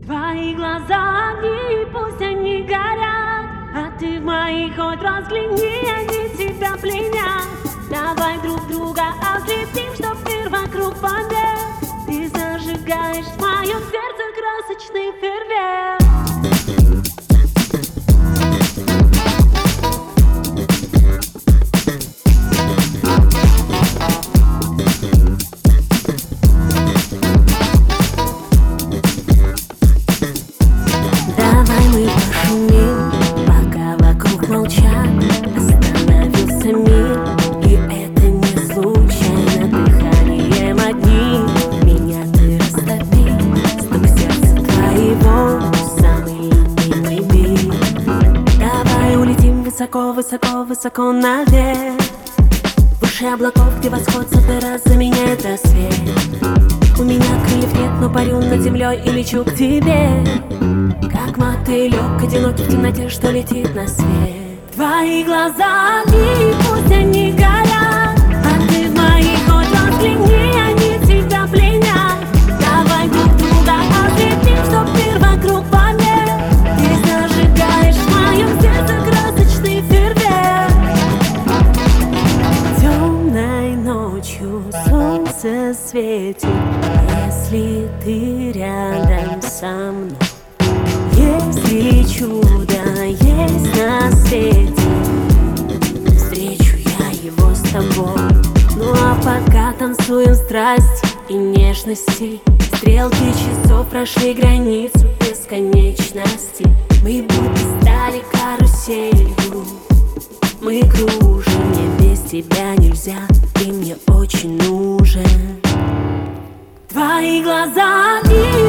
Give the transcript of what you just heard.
Твои глаза огни, пусть они горят, а ты в моих хоть разгляни, они тебя пленят. Давай друг друга ослепим, чтоб мир вокруг померк. Ты зажигаешь в моем сердце красочный фейерверк. Давай мы пошумим, пока вокруг молчат. Остановился мир, и это не случайно. Дыханием одни меня ты растопи. Стук сердца твоего, самый любимый бит. Давай улетим высоко, высоко, высоко наверх, выше облаков, где восход сотый раз заменяет рассвет. У меня крыльев нет, но парю над землей и лечу к тебе, как мотылек, одинокий в темноте, что летит на свет. Твои глаза огни, пусть они горят, а ты в моих хоть взгляни, они тебя пленят. Давай друг друга ослепим, чтоб мир вокруг померк. Ты зажигаешь в моем сердце красочный фейерверк. Темной ночью солнце светит, если ты рядом со мной. Если чудо есть на свете, встречу я его с тобой. Ну а пока танцуем страсти и нежности, стрелки часов прошли границу бесконечности. Мы будто стали каруселью, мы кружим, мне без тебя нельзя, ты мне очень нужен. Твои глаза огни,